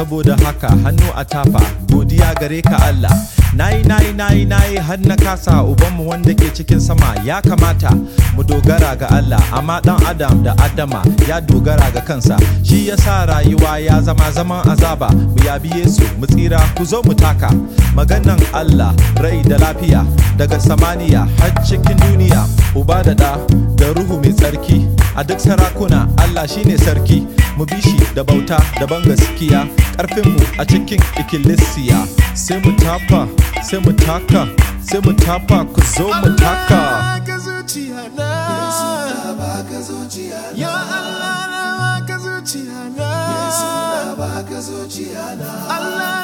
saboda haka hannu a tafa godiya gare ka Allah. Nayi har na kasa, ubanmu wanda ke cikin sama ya kamata mu dogara ga Allah, amma dan Adam da Adama ya dogara ga kansa, shi yasa rayuwa ya zama zaman azaba. Mu yabi Yesu mu tsira, ku zo mu taka maganan Allah, rai da lafiya daga samaniya har cikin duniya, uba da da ruhu mai tsarki, a duk sarakuna Allah shine sarki. Mu bi shi da bauta da ban gaskiya, karfinmu a cikin ikkilisiya. Sai mu tafa, sai mu taka, sai mu tafa, ku zo mu taka. Ya Allah na baka zuciya na, Allah